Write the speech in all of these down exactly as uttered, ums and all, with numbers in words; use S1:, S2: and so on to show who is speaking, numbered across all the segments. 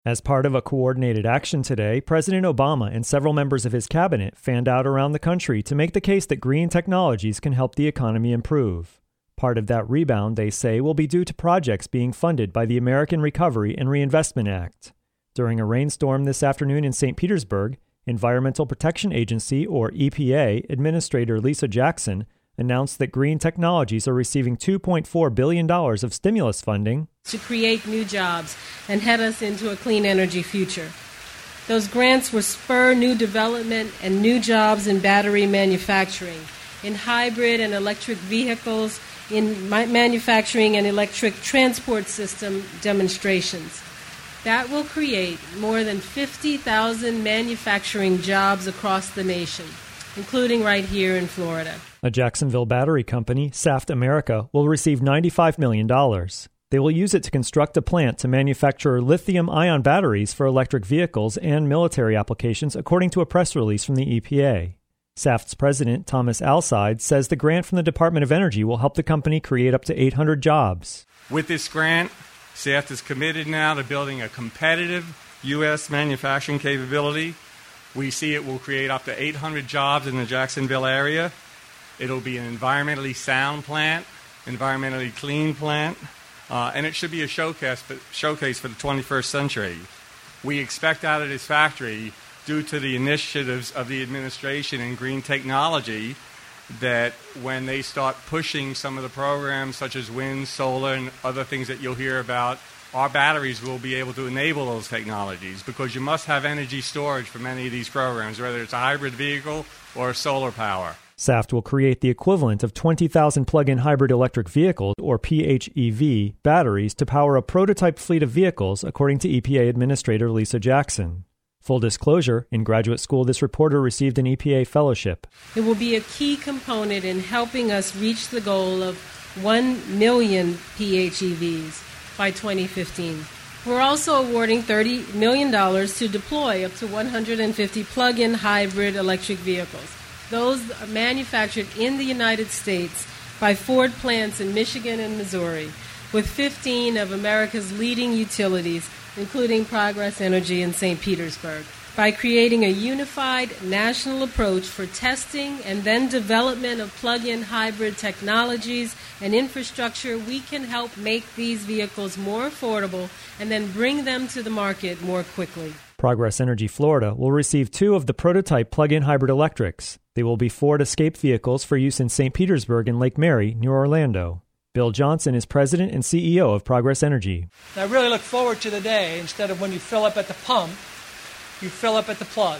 S1: As part of a coordinated action today, President Obama and several members of his cabinet fanned out around the country to make the case that green technologies can help the economy improve. Part of that rebound, they say, will be due to projects being funded by the American Recovery and Reinvestment Act. During a rainstorm this afternoon in Saint Petersburg, Environmental Protection Agency, or E P A, Administrator Lisa Jackson announced that green technologies are receiving two point four billion dollars of stimulus funding
S2: to create new jobs and head us into a clean energy future. Those grants will spur new development and new jobs in battery manufacturing, in hybrid and electric vehicles, in manufacturing and electric transport system demonstrations. That will create more than fifty thousand manufacturing jobs across the nation, including right here in Florida.
S1: A Jacksonville battery company, Saft America, will receive ninety-five million dollars. They will use it to construct a plant to manufacture lithium-ion batteries for electric vehicles and military applications, according to a press release from the E P A. Saft's president, Thomas Alcide, says the grant from the Department of Energy will help the company create up to eight hundred jobs.
S3: With this grant, Saft is committed now to building a competitive U S manufacturing capability. We see it will create up to eight hundred jobs in the Jacksonville area. It'll be an environmentally sound plant, environmentally clean plant, uh, and it should be a showcase for, showcase for the twenty-first century. We expect out of this factory, due to the initiatives of the administration in green technology, that when they start pushing some of the programs such as wind, solar, and other things that you'll hear about, our batteries will be able to enable those technologies, because you must have energy storage for many of these programs, whether it's a hybrid vehicle or solar power.
S1: Saft will create the equivalent of twenty thousand plug-in hybrid electric vehicles, or P H E V, batteries to power a prototype fleet of vehicles, according to E P A Administrator Lisa Jackson. Full disclosure, in graduate school, this reporter received an E P A fellowship.
S2: It will be a key component in helping us reach the goal of one million P H E Vs by twenty fifteen. We're also awarding thirty million dollars to deploy up to one hundred fifty plug-in hybrid electric vehicles. Those are manufactured in the United States by Ford plants in Michigan and Missouri, with fifteen of America's leading utilities, including Progress Energy in Saint Petersburg. By creating a unified national approach for testing and then development of plug-in hybrid technologies and infrastructure, we can help make these vehicles more affordable and then bring them to the market more quickly.
S1: Progress Energy Florida will receive two of the prototype plug-in hybrid electrics. They will be Ford Escape vehicles for use in Saint Petersburg and Lake Mary, near Orlando. Bill Johnson is president and C E O of Progress Energy.
S4: I really look forward to the day, instead of when you fill up at the pump, you fill up at the plug.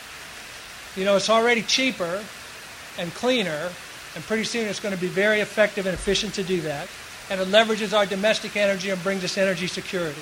S4: You know, it's already cheaper and cleaner, and pretty soon it's going to be very effective and efficient to do that. And it leverages our domestic energy and brings us energy security.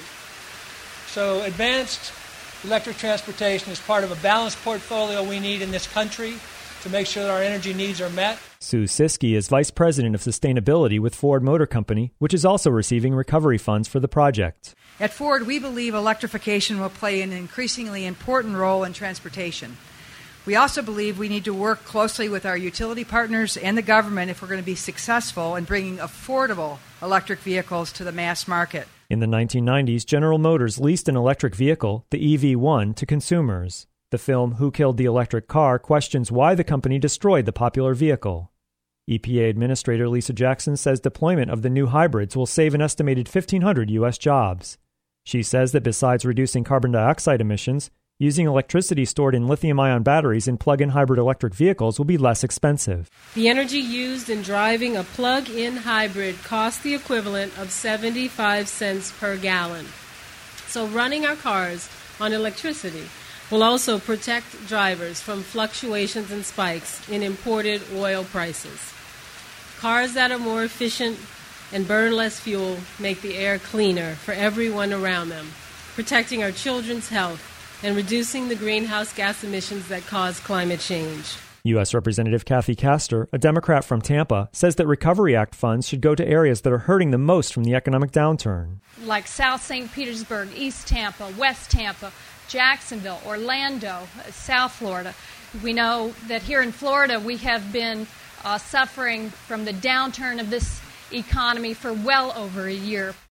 S4: So advanced electric transportation is part of a balanced portfolio we need in this country to make sure that our energy needs are met.
S1: Sue Siskey is Vice President of Sustainability with Ford Motor Company, which is also receiving recovery funds for the project.
S5: At Ford, we believe electrification will play an increasingly important role in transportation. We also believe we need to work closely with our utility partners and the government if we're going to be successful in bringing affordable electric vehicles to the mass market.
S1: In the nineteen nineties, General Motors leased an electric vehicle, the E V one, to consumers. The film Who Killed the Electric Car questions why the company destroyed the popular vehicle. E P A Administrator Lisa Jackson says deployment of the new hybrids will save an estimated fifteen hundred U S jobs. She says that besides reducing carbon dioxide emissions, using electricity stored in lithium-ion batteries in plug-in hybrid electric vehicles will be less expensive.
S2: The energy used in driving a plug-in hybrid costs the equivalent of seventy-five cents per gallon. So running our cars on electricity will also protect drivers from fluctuations and spikes in imported oil prices. Cars that are more efficient and burn less fuel make the air cleaner for everyone around them, protecting our children's health and reducing the greenhouse gas emissions that cause climate change.
S1: U S Representative Kathy Castor, a Democrat from Tampa, says that Recovery Act funds should go to areas that are hurting the most from the economic downturn.
S6: Like South Saint Petersburg, East Tampa, West Tampa, Jacksonville, Orlando, South Florida. We know that here in Florida we have been uh, suffering from the downturn of this economy for well over a year.